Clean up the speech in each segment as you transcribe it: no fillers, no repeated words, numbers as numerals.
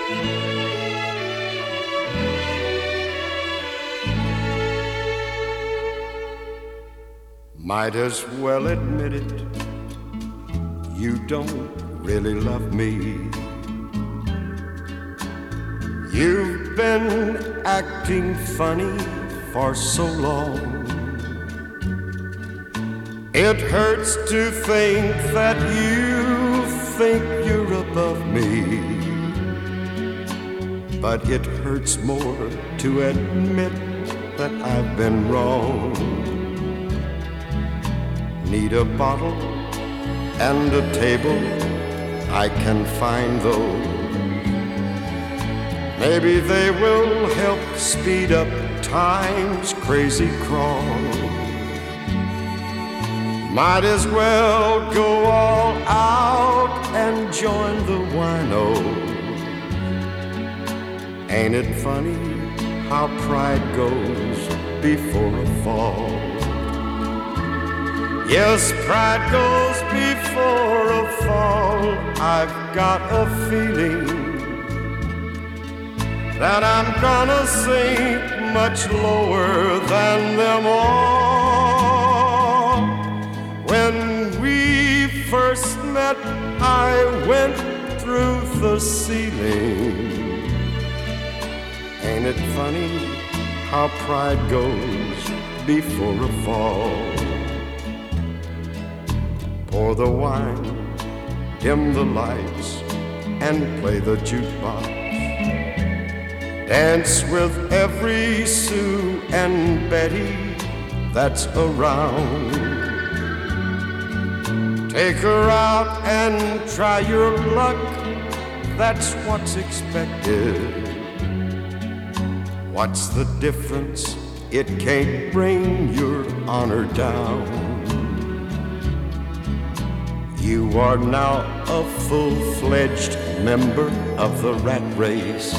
Might as well admit it, you don't really love me. You've been acting funny for so long. It hurts to think that you think you're above me, but it hurts more to admit that I've been wrong. Need a bottle and a table, I can find those. Maybe they will help speed up time's crazy crawl. Might as well go all out and join the wino. Ain't it funny how pride goes before a fall? Yes, pride goes before a fall. I've got a feeling that I'm gonna sink much lower than them all. When we first met, I went through the ceiling. Ain't it funny how pride goes before a fall? Pour the wine, dim the lights, and play the jukebox. Dance with every Sue and Betty that's around. Take her out and try your luck, that's what's expected. What's the difference? It can't bring your honor down. You are now a full-fledged member of the rat race.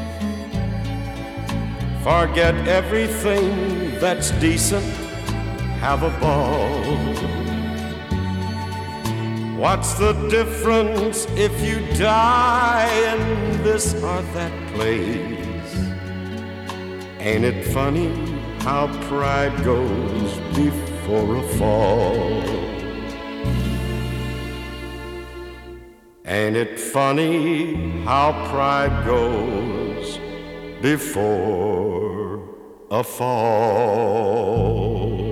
Forget everything that's decent, have a ball. What's the difference if you die in this or that place? Ain't it funny how pride goes before a fall? Ain't it funny how pride goes before a fall?